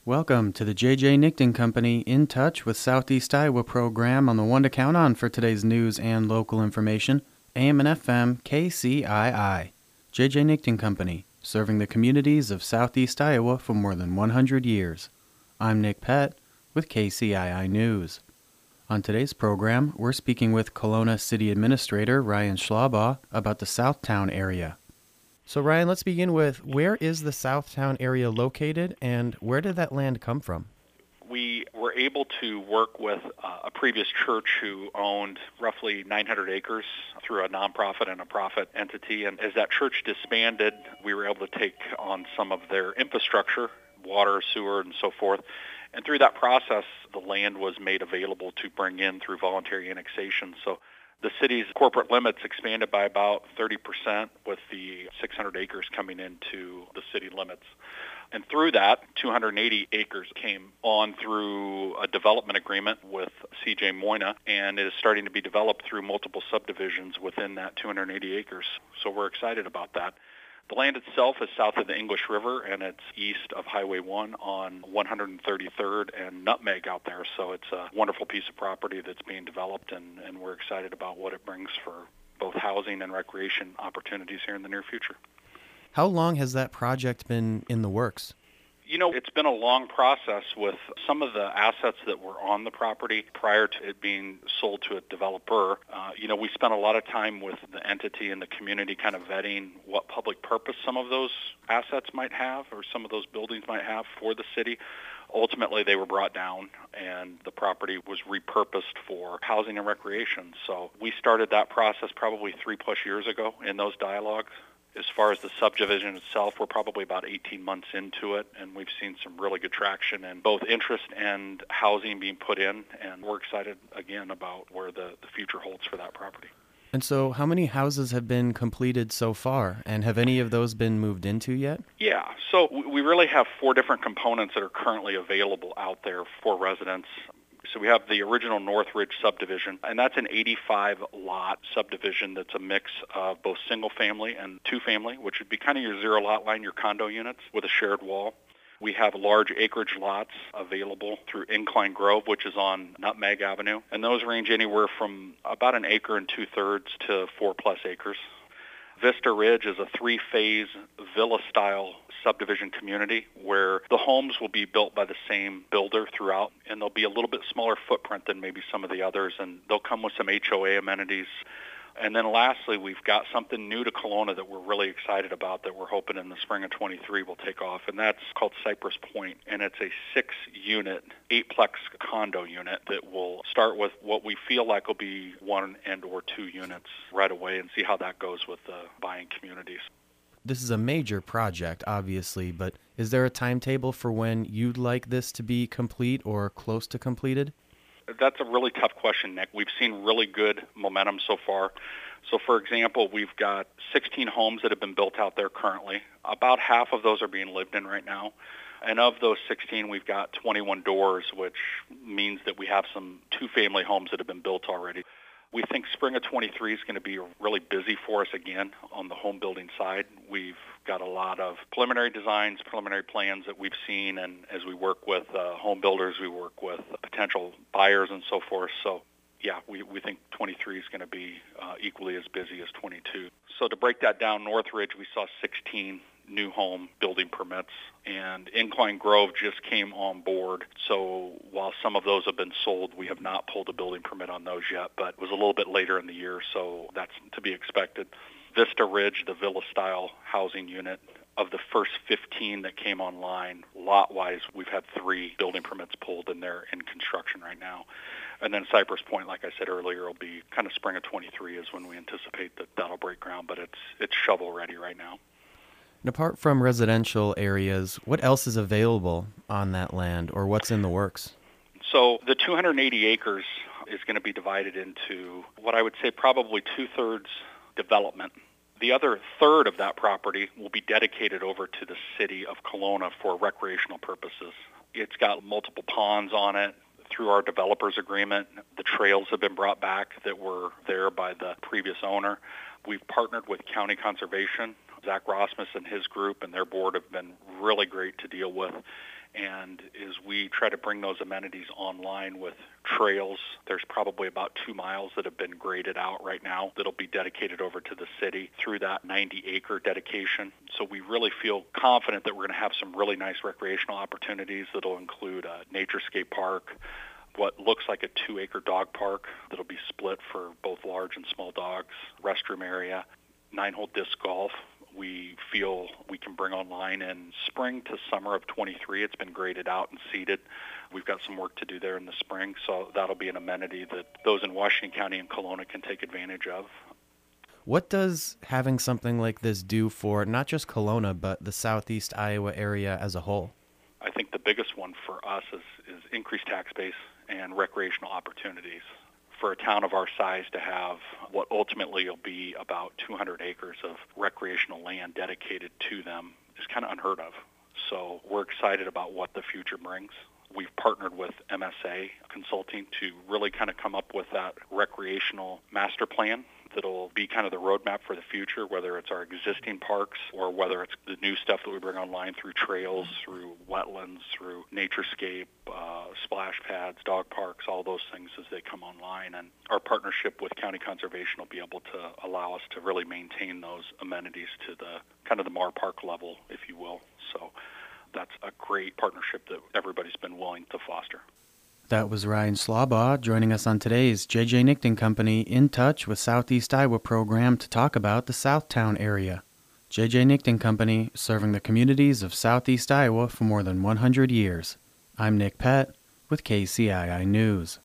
Welcome to the J.J. Nickton Company In Touch with Southeast Iowa program on the one to count on for today's news and local information, AM and FM KCII. J.J. Nickton Company, serving the communities of Southeast Iowa for more than 100 years. I'm Nick Pett with KCII News. On today's program, we're speaking with Kelowna City Administrator Ryan Schlaubaugh about the Southtown area. So Ryan, let's begin with, where is the Southtown area located and where did that land come from? We were able to work with a previous church who owned roughly 900 acres through a nonprofit and a profit entity. And as that church disbanded, we were able to take on some of their infrastructure, water, sewer, and so forth. And through that process, the land was made available to bring in through voluntary annexation. So the city's corporate limits expanded by about 30% with the 600 acres coming into the city limits. And through that, 280 acres came on through a development agreement with C.J. Moyna, and it is starting to be developed through multiple subdivisions within that 280 acres. So we're excited about that. The land itself is south of the English River, and it's east of Highway 1 on 133rd and Nutmeg out there. So it's a wonderful piece of property that's being developed, and we're excited about what it brings for both housing and recreation opportunities here in the near future. How long has that project been in the works? You know, it's been a long process with some of the assets that were on the property prior to it being sold to a developer. We spent a lot of time with the entity and the community kind of vetting what public purpose some of those assets might have or some of those buildings might have for the city. Ultimately, they were brought down and the property was repurposed for housing and recreation. So we started that process probably 3+ years ago in those dialogues. As far as the subdivision itself, we're probably about 18 months into it, and we've seen some really good traction in both interest and housing being put in, and we're excited, again, about where the future holds for that property. And so how many houses have been completed so far, and have any of those been moved into yet? Yeah, so we really have 4 different components that are currently available out there for residents. So we have the original Northridge subdivision, and that's an 85-lot subdivision that's a mix of both single-family and two-family, which would be kind of your zero-lot line, your condo units with a shared wall. We have large acreage lots available through Incline Grove, which is on Nutmeg Avenue, and those range anywhere from about 1 acre and 2/3 to 4+ acres. Vista Ridge is a 3-phase villa-style subdivision community where the homes will be built by the same builder throughout, and they'll be a little bit smaller footprint than maybe some of the others, and they'll come with some HOA amenities. And then lastly, we've got something new to Kelowna that we're really excited about that we're hoping in the spring of 23 will take off, and that's called Cypress Point, and it's a 6-unit, 8-plex condo unit that will start with what we feel like will be 1 and or 2 units right away and see how that goes with the buying communities. This is a major project, obviously, but is there a timetable for when you'd like this to be complete or close to completed? That's a really tough question, Nick. We've seen really good momentum so far. So, for example, we've got 16 homes that have been built out there currently. About half of those are being lived in right now. And of those 16, we've got 21 doors, which means that we have some 2-family homes that have been built already. We think spring of 23 is going to be really busy for us again on the home building side. We've got a lot of preliminary designs, preliminary plans that we've seen, and as we work with home builders, we work with potential buyers and so forth. So, yeah, we think 23 is going to be equally as busy as 22. So to break that down, Northridge, we saw 16 new home building permits, and Incline Grove just came on board. So while some of those have been sold, we have not pulled a building permit on those yet, but it was a little bit later in the year, so that's to be expected. Vista Ridge, the villa-style housing unit, of the first 15 that came online, lot-wise, we've had 3 building permits pulled, and they're in construction right now. And then Cypress Point, like I said earlier, will be kind of spring of 23 is when we anticipate that that'll break ground, but it's shovel-ready right now. And apart from residential areas, what else is available on that land, or what's in the works? So the 280 acres is going to be divided into what I would say probably 2/3 development. The other third of that property will be dedicated over to the city of Kelowna for recreational purposes. It's got multiple ponds on it. Through our developers agreement, the trails have been brought back that were there by the previous owner. We've partnered with County Conservation. Zach Rossmus and his group and their board have been really great to deal with. And as we try to bring those amenities online with trails, there's probably about 2 miles that have been graded out right now that'll be dedicated over to the city through that 90-acre dedication. So we really feel confident that we're going to have some really nice recreational opportunities that'll include a naturescape park, what looks like a 2-acre dog park that'll be split for both large and small dogs, restroom area, 9-hole disc golf. We feel we can bring online in spring to summer of 23. It's been graded out and seeded. We've got some work to do there in the spring, so that'll be an amenity that those in Washington County and Kelowna can take advantage of. What does having something like this do for not just Kelowna, but the southeast Iowa area as a whole? I think the biggest one for us is increased tax base and recreational opportunities. For a town of our size to have what ultimately will be about 200 acres of recreational land dedicated to them is kind of unheard of. So we're excited about what the future brings. We've partnered with MSA Consulting to really kind of come up with that recreational master plan that'll be kind of the roadmap for the future, whether it's our existing parks or whether it's the new stuff that we bring online through trails, through wetlands, through naturescape, splash pads, dog parks, all those things as they come online. And our partnership with County Conservation will be able to allow us to really maintain those amenities to the kind of the Mar Park level, if you will. So that's a great partnership that everybody's been willing to foster. That was Ryan Slaubaugh joining us on today's J.J. Nickton Company In Touch with Southeast Iowa program to talk about the Southtown area. J.J. Nickton Company, serving the communities of Southeast Iowa for more than 100 years. I'm Nick Pett with KCII News.